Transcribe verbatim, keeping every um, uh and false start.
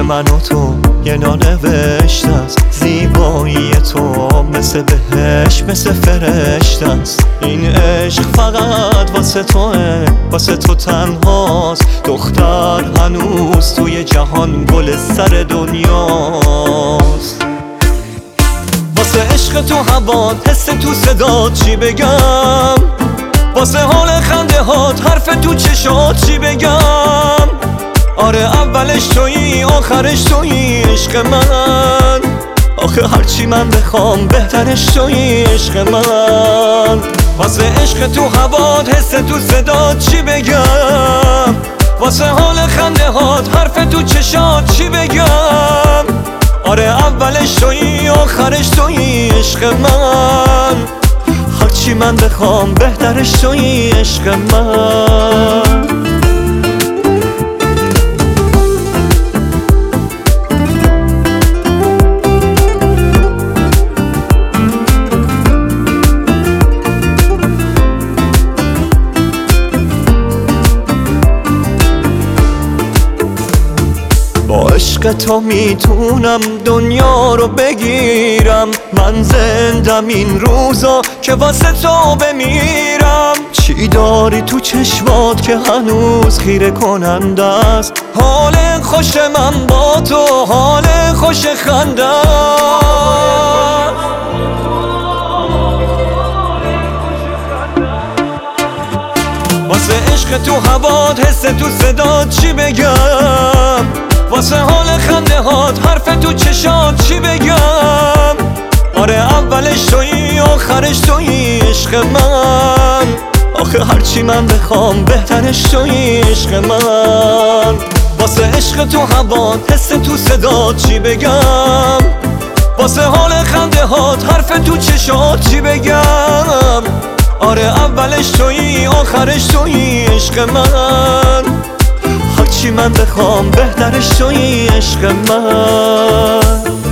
من و تو یه نانوشته است، زیبایی تو مثل بهش مثل فرشته است. این عشق فقط واسه توه، واسه تو تنهاست. دختر هنوز توی جهان گل سر دنیاست. واسه عشق تو هوات، حس تو صدات چی بگم، واسه حال خنده هات، حرف تو چشات چی بگم. آره اولش تویی آخرش تویی عشق من، آخه هرچی من بخوام بهترش تویی عشق من. واسه عشق تو هوات، حس تو صدات چی بگم، واسه حال خنده هات، حرف تو چشات چی بگم. آره اولش تویی آخرش تویی عشق من، هرچی من بخوام بهترش تویی عشق من. با عشق تو میتونم دنیا رو بگیرم، من زندم این روزا که واسه تو بمیرم. چی داری تو چشمات که هنوز خیره کننده است، حال خوش من با تو حال خوش خنده است. واسه عشق تو هوات، حس تو صدات چی بگم، واسه حال خنده هات، حرف تو چشات چی بگم. آره اولش تویی آخرش تویی عشق من، آخه هرچی من بخوام بهترش تویی عشق من. واسه عشق تو هوات، حس تو صدات چی بگم، واسه حال خنده هات، حرف تو چشات چی بگم. آره اولش تویی آخرش تویی عشق من، هرچی من بخوام بهترش تویی عشق من.